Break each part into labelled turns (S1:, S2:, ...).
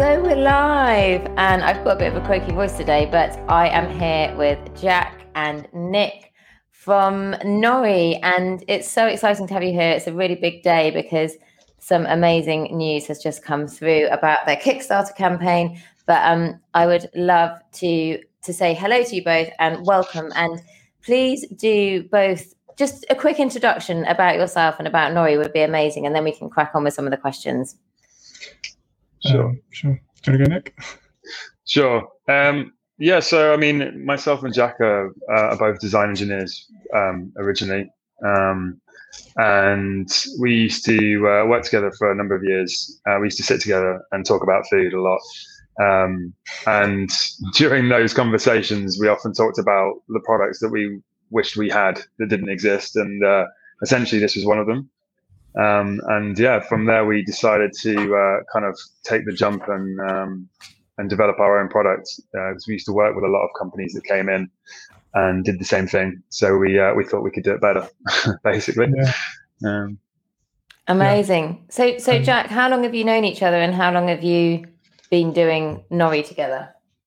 S1: So we're live, and I've got a bit of a croaky voice today, but I am here with Jack and Nick from Nori, and it's so exciting to have you here. It's a really big day because some amazing news has just come through about their Kickstarter campaign. But I would love to say hello to you both and welcome, and please do both. Just a quick introduction about yourself and about Nori would be amazing, and then we can crack on with some of the questions.
S2: Sure.
S3: Do you want to go, Nick?
S2: Sure. So I mean, myself and Jack are both design engineers originally, and we used to work together for a number of years. We used to sit together and talk about food a lot. And during those conversations, we often talked about the products that we wished we had that didn't exist, and essentially this was one of them. From there we decided to kind of take the jump and develop our own product, because we used to work with a lot of companies that came in and did the same thing. So we thought we could do it better, basically.
S3: Yeah.
S1: Amazing. So Jack, how long have you known each other, and how long have you been doing Nori together?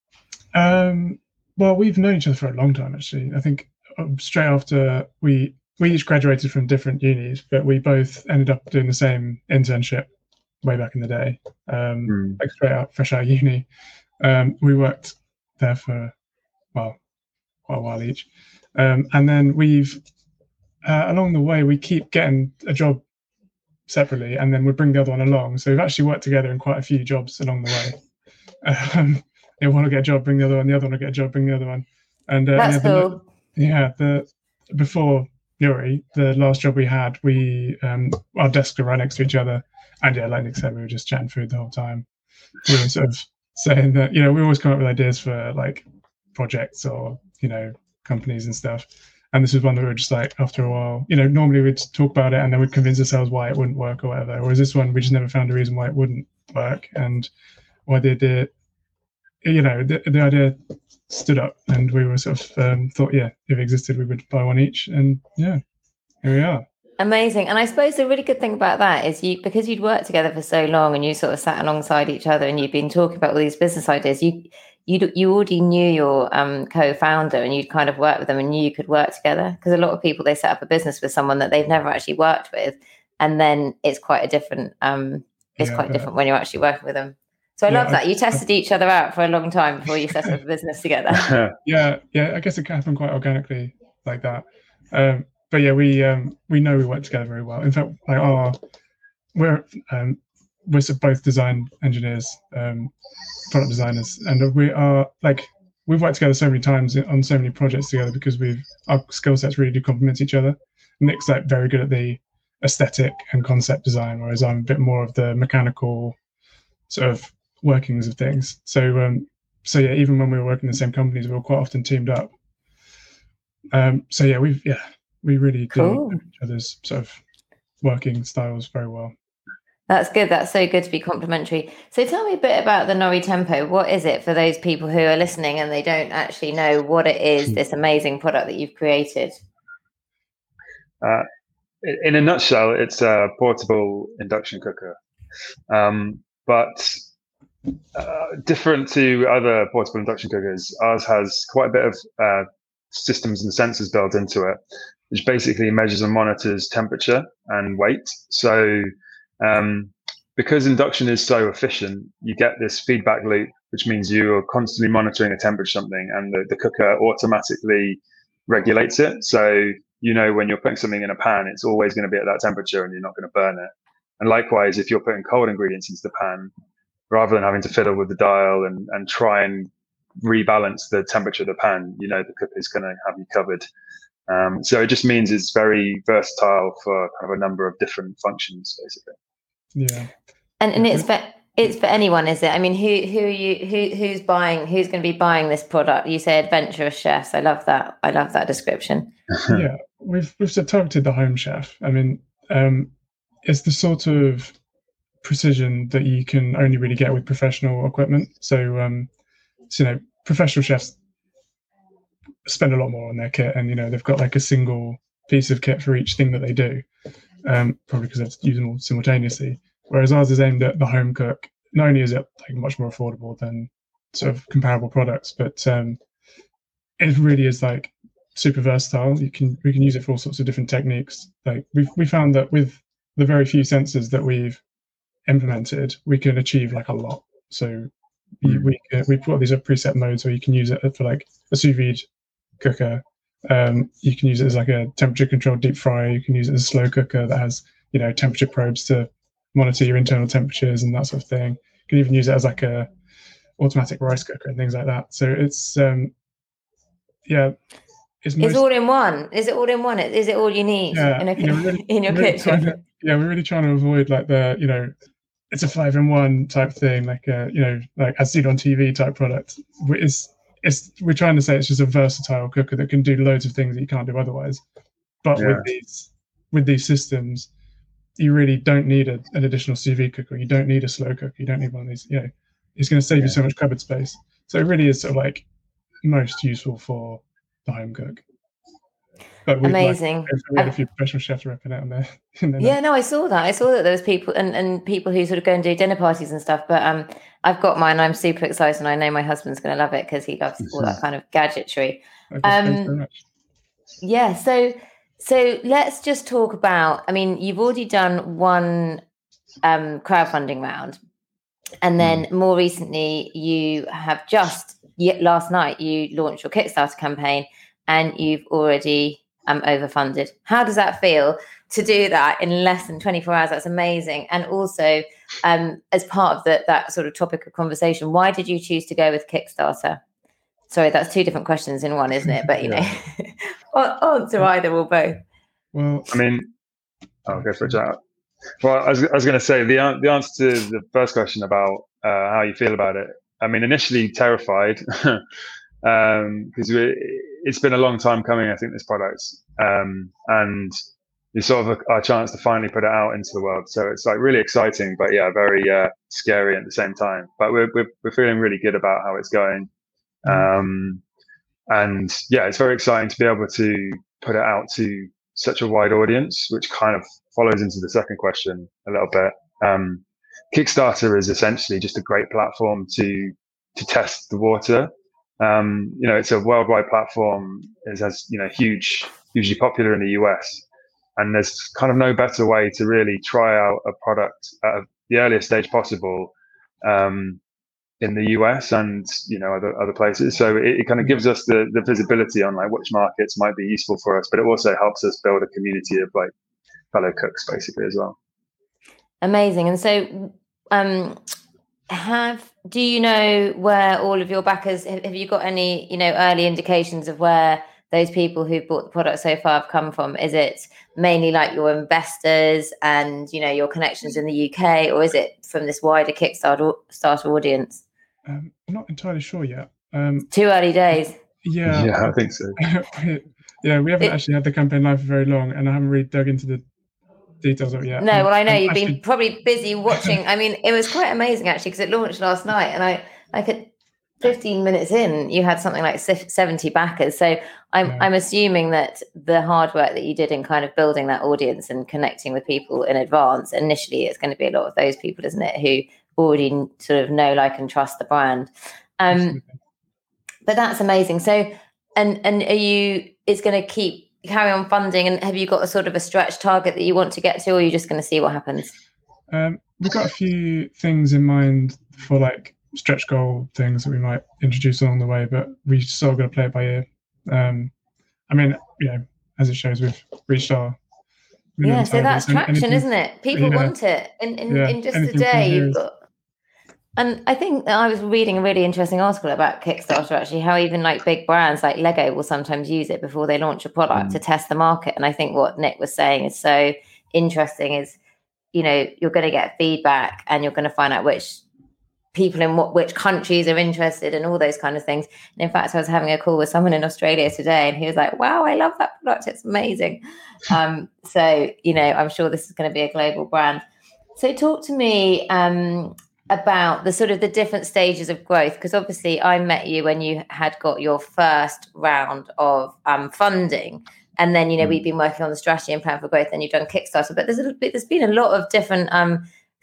S3: Well, we've known each other for a long time, actually. I think straight after we each graduated from different unis, but we both ended up doing the same internship way back in the day, like fresh out of uni. We worked there for, quite a while each. And then we've, along the way, we keep getting a job separately, and then we bring the other one along. So we've actually worked together in quite a few jobs along the way. You want to get a job, bring the other one will get a job, bring the other one. And
S1: that's cool.
S3: Before Nori, the last job we had, our desks were right next to each other, and like Nick said, we were just chatting food the whole time. We were sort of saying that, we always come up with ideas for like projects or companies and stuff, and this was one that we were just like, after a while, normally we'd talk about it and then we'd convince ourselves why it wouldn't work or whatever, whereas this one we just never found a reason why it wouldn't work, and why they did. The idea stood up, and we were sort of thought, if it existed, we would buy one each, and here we are.
S1: Amazing. And I suppose the really good thing about that is because you'd worked together for so long, and you sort of sat alongside each other, and you'd been talking about all these business ideas. You already knew your co-founder, and you'd kind of worked with them, and knew you could work together. Because a lot of people, they set up a business with someone that they've never actually worked with, and then it's quite a different. Different when you're actually working with them. So I love that. You tested each other out for a long time before you set up a business together.
S3: I guess it can happen quite organically like that. But we know we work together very well. In fact, we're both design engineers, product designers, and we've worked together so many times on so many projects together because our skill sets really do complement each other. Nick's very good at the aesthetic and concept design, whereas I'm a bit more of the mechanical sort of workings of things. So even when we were working in the same companies, we were quite often teamed up. We really do each other's sort of working styles very well.
S1: That's good. That's so good to be complimentary. So tell me a bit about the Nori Tempo. What is it for those people who are listening and they don't actually know what it is, this amazing product that you've created?
S2: In a nutshell, it's a portable induction cooker. But different to other portable induction cookers, ours has quite a bit of systems and sensors built into it, which basically measures and monitors temperature and weight. So because induction is so efficient, you get this feedback loop, which means you are constantly monitoring the temperature of something, and the cooker automatically regulates it. So when you're putting something in a pan, it's always going to be at that temperature and you're not going to burn it. And likewise, if you're putting cold ingredients into the pan, rather than having to fiddle with the dial and try and rebalance the temperature of the pan, the cooker is going to have you covered. So it just means it's very versatile for kind of a number of different functions, basically.
S3: Yeah.
S1: And it's for anyone, is it? I mean, who's going to be buying this product? You say adventurous chefs. I love that. I love that description.
S3: Yeah, we've targeted the home chef. I mean, it's the sort of precision that you can only really get with professional equipment. So, professional chefs spend a lot more on their kit, and they've got like a single piece of kit for each thing that they do, probably because they have to use them all simultaneously. Whereas ours is aimed at the home cook, not only is it like much more affordable than sort of comparable products, but it really is like super versatile. We can use it for all sorts of different techniques. Like we found that with the very few sensors that we've implemented, we can achieve like a lot. So we put these preset modes where you can use it for like a sous vide cooker. You can use it as like a temperature controlled deep fryer. You can use it as a slow cooker that has, you know, temperature probes to monitor your internal temperatures and that sort of thing. You can even use it as like a automatic rice cooker and things like that. So it's it's
S1: all in one. Is it all in one? Is it all you need in your kitchen?
S3: We're really trying to avoid like the, you know, it's a 5-in-1 type thing, like you know, like as seen on TV type product. We're trying to say it's just a versatile cooker that can do loads of things that you can't do otherwise. But with these systems, you really don't need an additional sous vide cooker. You don't need a slow cooker. You don't need one of these. You know, it's going to save you so much cupboard space. So it really is sort of like most useful for the home cook. But
S1: amazing.
S3: We had a few professional chefs repping it on there.
S1: Yeah, no, I saw that there was people and people who sort of go and do dinner parties and stuff. But I've got mine. I'm super excited, and I know my husband's going to love it because he loves all that kind of gadgetry.
S3: Okay, thanks very much.
S1: Yeah, so let's just talk about. I mean, you've already done one crowdfunding round, and then more recently, you have last night you launched your Kickstarter campaign, and you've already overfunded. How does that feel to do that in less than 24 hours? That's amazing. And also, as part of that sort of topic of conversation, why did you choose to go with Kickstarter? Sorry, that's two different questions in one, isn't it? But, you know, answer either or both.
S3: Well,
S2: I mean, I'll go for a chat. Well, I was going to say the answer to the first question about how you feel about it. I mean, initially terrified because it's been a long time coming, I think, this product, and it's sort of our chance to finally put it out into the world. So it's like really exciting, but very scary at the same time. But we're feeling really good about how it's going, and it's very exciting to be able to put it out to such a wide audience, which kind of follows into the second question a little bit. Kickstarter is essentially just a great platform to test the water. You know, it's a worldwide platform. It has, you know, hugely popular in the US, and there's kind of no better way to really try out a product at the earliest stage possible in the US and, you know, other places. So it kind of gives us the visibility on like which markets might be useful for us, but it also helps us build a community of like fellow cooks basically as well.
S1: Amazing. And so do you know where all of your backers, have you got any, you know, early indications of where those people who've bought the product so far have come from? Is it mainly like your investors and, you know, your connections in the UK, or is it from this wider Kickstarter audience?
S3: I'm not entirely sure yet.
S1: Too early days.
S2: Yeah, I think so.
S3: We haven't actually had the campaign live for very long, and I haven't really dug into the details of it yet.
S1: No, well, I know you've been probably busy watching. I mean, it was quite amazing actually, because it launched last night, and I could 15 minutes in, you had something like 70 backers. So I'm assuming that the hard work that you did in kind of building that audience and connecting with people in advance, initially it's going to be a lot of those people, isn't it, who already sort of know, like, and trust the brand. But that's amazing. So, and are you, it's going to carry on funding, and have you got a sort of a stretch target that you want to get to, or are you just going to see what happens?
S3: We've got a few things in mind for like stretch goal things that we might introduce along the way, but we still got to play it by ear. I mean, you know, as it shows, we've reached our
S1: so that's traction, isn't it? People want it in just a day. You've got, and I think that I was reading a really interesting article about Kickstarter, actually, how even like big brands like Lego will sometimes use it before they launch a product to test the market. And I think what Nick was saying is so interesting is, you know, you're going to get feedback and you're going to find out which people in which countries are interested and all those kind of things. And in fact, I was having a call with someone in Australia today, and he was like, wow, I love that product. It's amazing. So, you know, I'm sure this is going to be a global brand. So talk to me about the sort of the different stages of growth, because obviously I met you when you had got your first round of funding. And then, you know, we've been working on the strategy and plan for growth, and you've done Kickstarter, but there's been a lot of different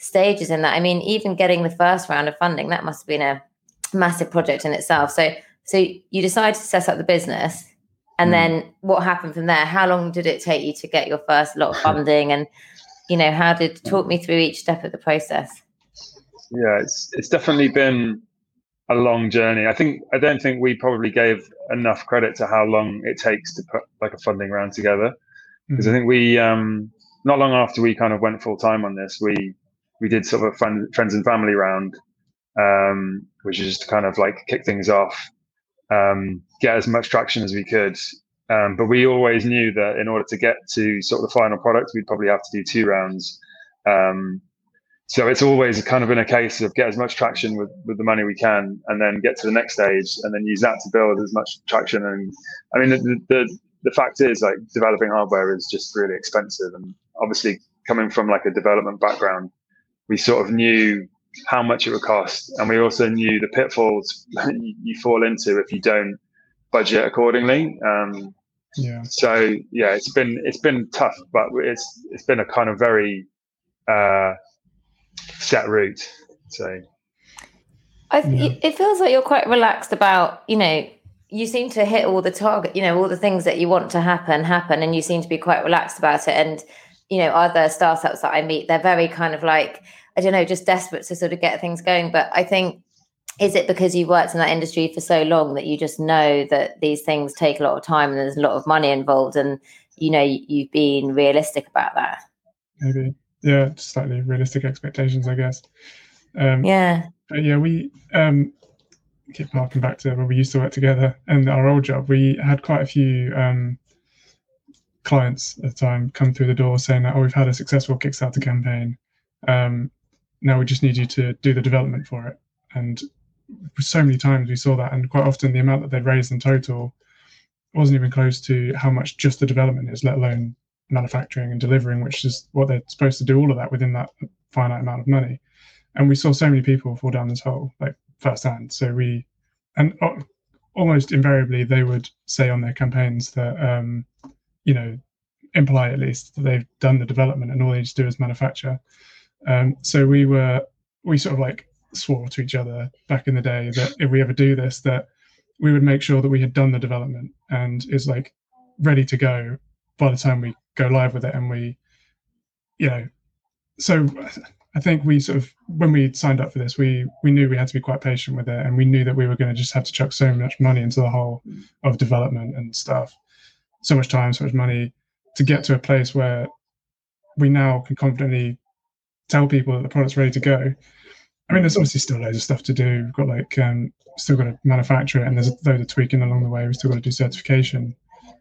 S1: stages in that. I mean, even getting the first round of funding, that must have been a massive project in itself. So you decided to set up the business, and then what happened from there? How long did it take you to get your first lot of funding? And, talk me through each step of the process.
S2: Yeah, it's definitely been a long journey. I don't think we probably gave enough credit to how long it takes to put like a funding round together. Because I think we, not long after we kind of went full time on this, we did sort of a friends and family round, which is just to kind of like kick things off, get as much traction as we could. But we always knew that in order to get to sort of the final product, we'd probably have to do 2 rounds. So it's always kind of been a case of get as much traction with the money we can, and then get to the next stage, and then use that to build as much traction. And I mean, the fact is, like, developing hardware is just really expensive. And obviously, coming from like a development background, we sort of knew how much it would cost, and we also knew the pitfalls you fall into if you don't budget accordingly. So yeah, it's been tough, but it's been a kind of very set route. So
S1: it feels like you're quite relaxed about, you seem to hit all the target, all the things that you want to happen, and you seem to be quite relaxed about it. And, other startups that I meet, they're very kind of like, I don't know, just desperate to sort of get things going. But I think, is it because you've worked in that industry for so long that you just know that these things take a lot of time and there's a lot of money involved, and, you've been realistic about that?
S3: Maybe. Yeah, just slightly realistic expectations, I guess. But yeah, we keep harking back to when we used to work together and our old job. We had quite a few clients at the time come through the door saying that, we've had a successful Kickstarter campaign. Now we just need you to do the development for it. And so many times we saw that, and quite often the amount that they'd raised in total wasn't even close to how much just the development is, let alone manufacturing and delivering, which is what they're supposed to do, all of that within that finite amount of money. And we saw so many people fall down this hole, like, firsthand. So almost invariably they would say on their campaigns that imply at least that they've done the development and all they need to do is manufacture. So we sort of like swore to each other back in the day that if we ever do this, that we would make sure that we had done the development and is like ready to go by the time we go live with it. And we, so I think we sort of, when we signed up for this, we knew we had to be quite patient with it, and we knew that we were going to just have to chuck so much money into the whole of development and stuff, so much time, so much money, to get to a place where we now can confidently tell people that the product's ready to go. I mean, there's obviously still loads of stuff to do. We've got like still got to manufacture it, and there's a load of tweaking along the way. We've still got to do certification,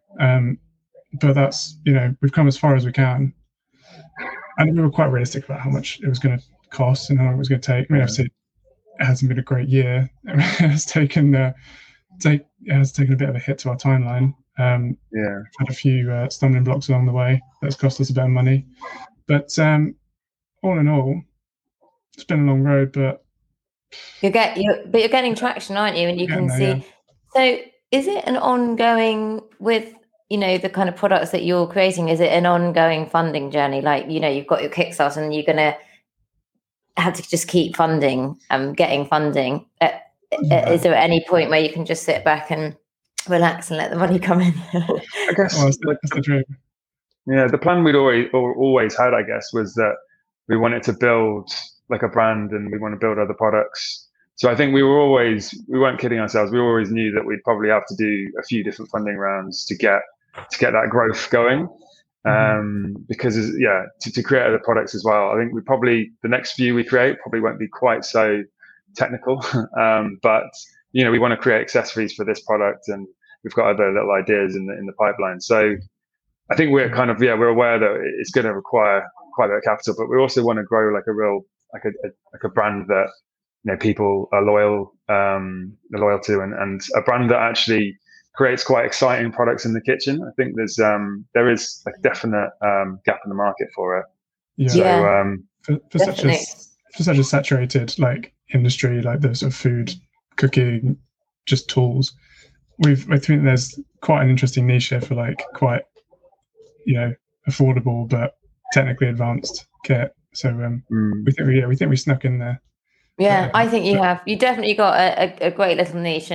S3: but that's, we've come as far as we can, and we were quite realistic about how much it was going to cost and how long it was going to take. I mean, obviously, it hasn't been a great year. It has taken a bit of a hit to our timeline. We've had a few stumbling blocks along the way that's cost us a bit of money, but all in all, it's been a long road. But
S1: you're getting traction, aren't you? And you can see. Yeah. So, is it an ongoing with the kind of products that you're creating? Is it an ongoing funding journey? Like, you've got your Kickstarter and you're going to have to just keep funding, getting funding. Is there any point where you can just sit back and relax and let the money come in?
S2: I guess that's the dream. Yeah, the plan we'd always had, I guess, was that we wanted to build like a brand and we want to build other products. So I think we weren't kidding ourselves. We always knew that we'd probably have to do a few different funding rounds to get that growth going. Because to create other products as well. I think the next few we create probably won't be quite so technical, but we want to create accessories for this product, and we've got other little ideas in the pipeline. So I think we're kind of we're aware that it's going to require quite a bit of capital, but we also want to grow like a real like a brand that people are loyal to, and a brand that actually creates quite exciting products in the kitchen. I think there is a definite gap in the market for it.
S3: Yeah. So, for such a saturated like industry, like the sort of food, cooking, just tools, I think there's quite an interesting niche here for like quite affordable but technically advanced kit. So we think we snuck in there.
S1: Yeah, I think you have. You definitely got a great little niche,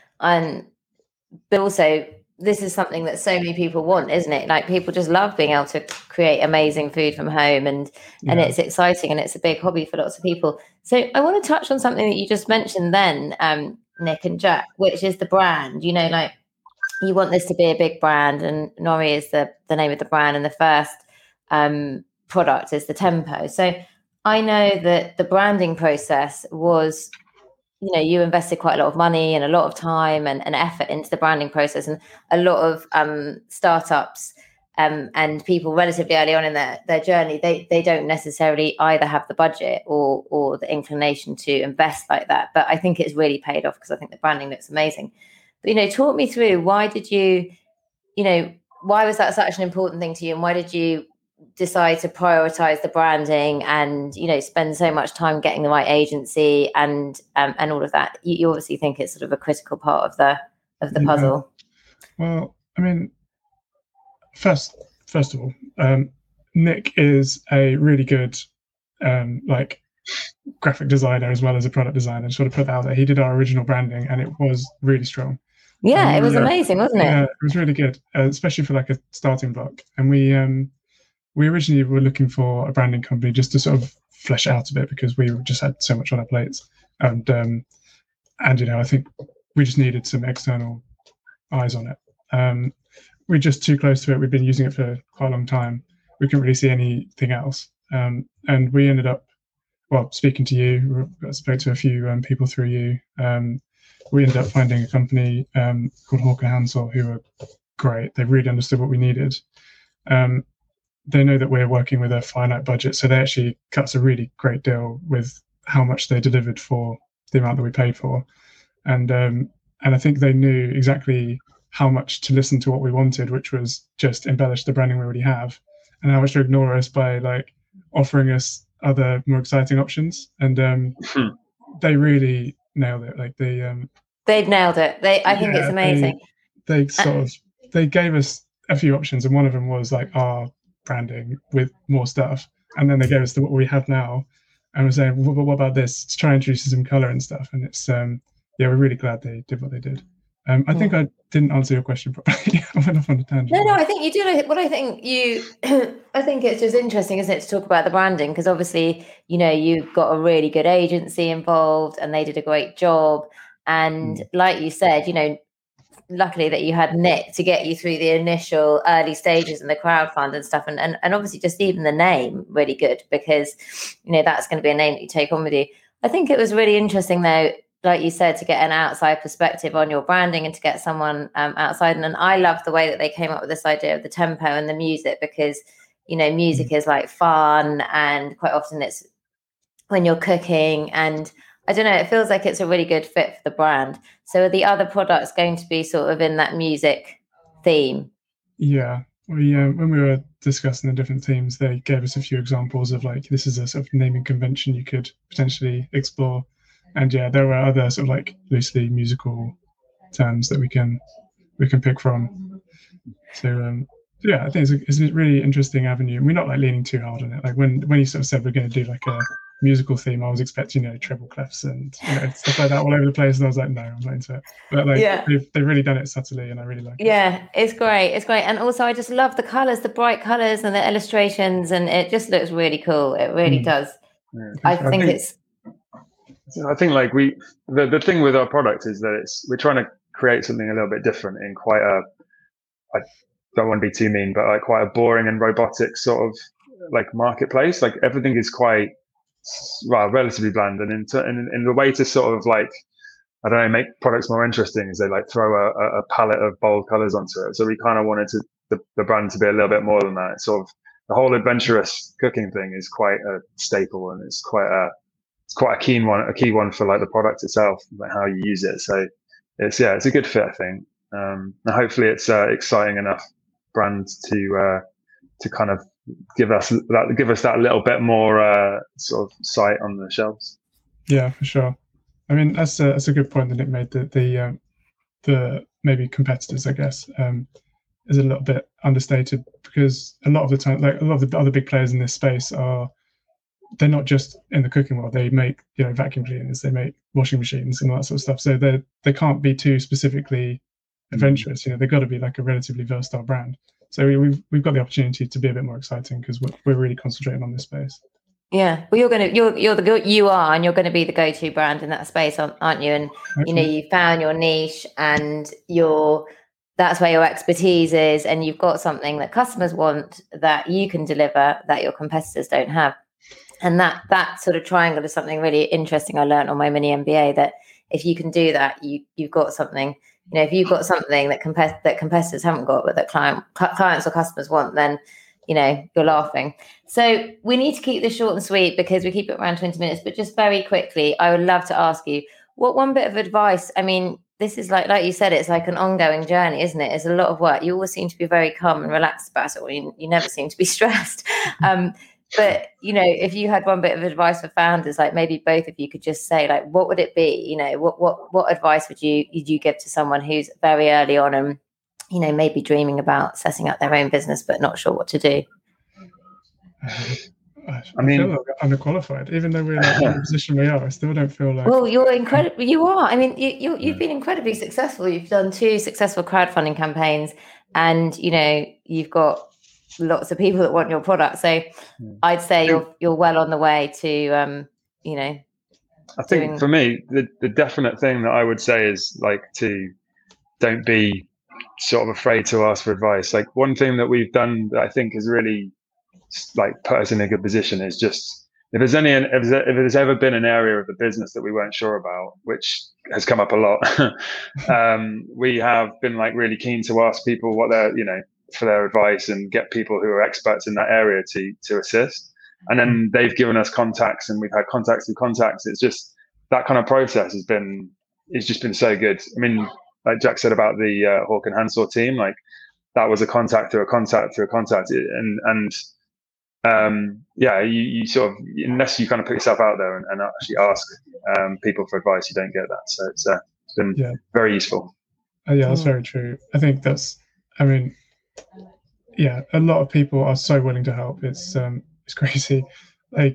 S1: but also this is something that so many people want, isn't it? Like people just love being able to create amazing food from home, and it's exciting, and it's a big hobby for lots of people. So I want to touch on something that you just mentioned then, Nick and Jack, which is the brand. You know, like you want this to be a big brand, and Nori is the name of the brand, and the first product is the Tempo. So I know that the branding process was, you know, you invested quite a lot of money and a lot of time and effort into the branding process, and a lot of startups and people relatively early on in their journey, they don't necessarily either have the budget or the inclination to invest like that. But I think it's really paid off because I think the branding looks amazing. But, you know, talk me through, why did you, you know, why was that such an important thing to you, and why did you decide to prioritize the branding and, you know, spend so much time getting the right agency and all of that? You obviously think it's sort of a critical part of the puzzle.
S3: Well, I mean, first of all, Nick is a really good like graphic designer as well as a product designer. Just sort of put that out there. He did our original branding, and it was really strong.
S1: Yeah, it was amazing, wasn't it?
S3: Yeah, it was really good, especially for like a starting block. And we originally were looking for a branding company just to sort of flesh it out a bit, because we just had so much on our plates, and you know, I think we just needed some external eyes on it. We're just too close to it. We've been using it for quite a long time. We couldn't really see anything else, and we ended up, well, speaking to you. I spoke to a few people through you. We ended up finding a company called Hawk and Hansel, who were great. They really understood what we needed. They know that we're working with a finite budget, so they actually cut us a really great deal with how much they delivered for the amount that we paid for, and I think they knew exactly how much to listen to what we wanted, which was just embellish the branding we already have, and how much to ignore us by like offering us other more exciting options. And they really nailed it. Like
S1: they've nailed it. I think it's amazing.
S3: They gave us a few options, and one of them was like our branding with more stuff, and then they gave us what we have now, and we're saying, well, what about this? Let's try and introduce some color and stuff. And it's we're really glad they did what they did. I think I didn't answer your question properly. I went off on a tangent.
S1: No, I think you did. Well, I think I think it's just interesting, isn't it, to talk about the branding, because obviously, you know, you've got a really good agency involved, and they did a great job. And like you said, you know, luckily that you had Nick to get you through the initial early stages and the crowdfund and stuff, and obviously just even the name really good, because, you know, that's going to be a name that you take on with you. I think it was really interesting though, like you said, to get an outside perspective on your branding and to get someone outside. And I love the way that they came up with this idea of the tempo and the music, because, you know, music is like fun, and quite often it's when you're cooking, and I don't know, it feels like it's a really good fit for the brand. So are the other products going to be sort of in that music theme?
S3: Yeah. When we were discussing the different themes, they gave us a few examples of like, this is a sort of naming convention you could potentially explore. And yeah, there were other sort of like loosely musical terms that we can pick from. So yeah, I think it's a really interesting avenue. We're not like leaning too hard on it. Like when you sort of said we're going to do like a musical theme, I was expecting, you know, treble clefs and, you know, stuff like that all over the place, and I was like, no, I'm not into it. But like, they've really done it subtly, and I really like it.
S1: Yeah, it's great. And also I just love the colors, the bright colors and the illustrations, and it just looks really cool. It really does. Yeah. I think
S2: like the thing with our product is that we're trying to create something a little bit different in quite I don't want to be too mean, but like quite a boring and robotic sort of like marketplace. Like everything is quite, well, relatively bland, and in the way to sort of like, I don't know, make products more interesting is they like throw a palette of bold colors onto it. So we kind of wanted the brand to be a little bit more than that. It's sort of the whole adventurous cooking thing is quite a staple, and it's quite a key one for like the product itself, like how you use it. So it's a good fit, I think. And hopefully it's exciting enough brand to kind of give us that little bit more sort of sight on the shelves.
S3: Yeah, for sure. I mean, that's a good point that Nick made, that the maybe competitors, I guess, is a little bit understated, because a lot of the time, like a lot of the other big players in this space are they're not just in the cooking world. They make, vacuum cleaners, they make washing machines and all that sort of stuff. So they can't be too specifically adventurous. They've got to be like a relatively versatile brand. So we've got the opportunity to be a bit more exciting because we're really concentrating on this space.
S1: Yeah, well, you're going to be the go-to brand in that space, aren't you? And you found your niche, and that's where your expertise is, and you've got something that customers want that you can deliver that your competitors don't have. And that sort of triangle is something really interesting I learned on my mini MBA, that if you can do that, you've got something. If you've got something that competitors haven't got, but that clients or customers want, then you're laughing. So we need to keep this short and sweet because we keep it around 20 minutes. But just very quickly, I would love to ask you, what one bit of advice? I mean, this is like you said, it's like an ongoing journey, isn't it? It's a lot of work. You always seem to be very calm and relaxed about it, or you never seem to be stressed. But if you had one bit of advice for founders, like maybe both of you could just say, like, what would it be? What advice would you give to someone who's very early on and maybe dreaming about setting up their own business but not sure what to do?
S3: I feel like I'm underqualified, even though we're in the position we are. I still don't feel like.
S1: Well, you're incredible. You are. I mean, you've been incredibly successful. You've done 2 successful crowdfunding campaigns, and you've got lots of people that want your product. So I'd say you're well on the way to
S2: I think for me, the definite thing that I would say is don't be sort of afraid to ask for advice. Like, one thing that we've done that I think has really put us in a good position is just if there's ever been an area of the business that we weren't sure about, which has come up a lot, we have been really keen to ask people what they're for their advice and get people who are experts in that area to assist. And then they've given us contacts, and we've had contacts through contacts. It's just that kind of process it's just been so good. I mean, like Jack said about the Hawk and Hansor team, that was a contact through a contact through a contact. You sort of, unless you kind of put yourself out there and actually ask people for advice, you don't get that. So it's been very useful.
S3: That's very true. I think a lot of people are so willing to help. It's crazy. I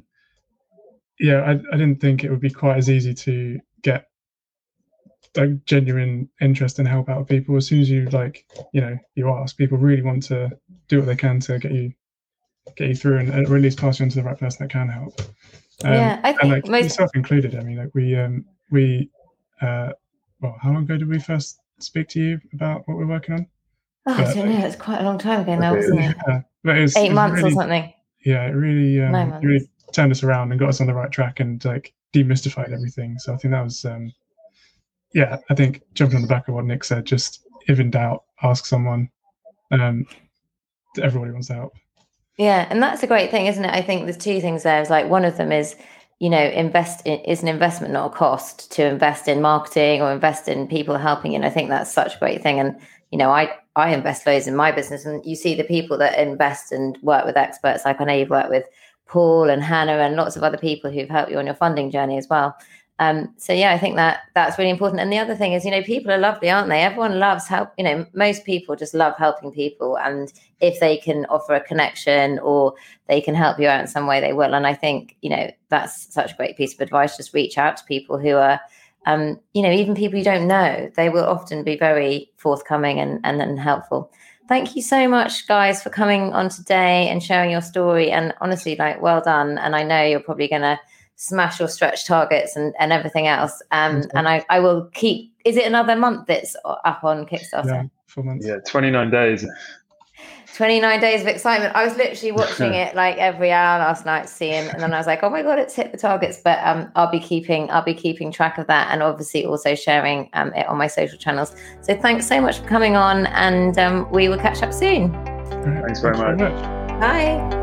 S3: didn't think it would be quite as easy to get genuine interest and help out of people. As soon as you you ask, people really want to do what they can to get you through and at least pass you on to the right person that can help.
S1: I think
S3: myself included. I mean, we how long ago did we first speak to you about what we're working on?
S1: I don't know. It's quite a long time ago now, wasn't it?
S3: But it was
S1: 8 months or something.
S3: Yeah, it really, really turned us around and got us on the right track and demystified everything. So I think that was, I think jumping on the back of what Nick said, just if in doubt, ask someone. Everybody wants to help.
S1: Yeah, and that's a great thing, isn't it? I think there's 2 things there. It's one of them is, is an investment, not a cost, to invest in marketing or invest in people helping you. And I think that's such a great thing. And, I invest loads in my business, and you see the people that invest and work with experts. Like, I know you've worked with Paul and Hannah and lots of other people who've helped you on your funding journey as well. I think that's really important. And the other thing is, people are lovely, aren't they? Everyone loves help. Most people just love helping people. And if they can offer a connection or they can help you out in some way, they will. And I think, that's such a great piece of advice. Just reach out to people who are, even people you don't know. They will often be very forthcoming and helpful. Thank you so much, guys, for coming on today and sharing your story. And honestly, well done. And I know you're probably going to smash your stretch targets and everything else. And I will keep, is it another month that's up on Kickstarter?
S3: Yeah, 4 months.
S2: Yeah, 29 days.
S1: 29 days of excitement. I was literally watching it every hour last night, seeing, and then I was like, oh my God, it's hit the targets. But I'll be keeping track of that, and obviously also sharing it on my social channels. So thanks so much for coming on, and we will catch up soon.
S2: Thanks very much.
S1: Bye.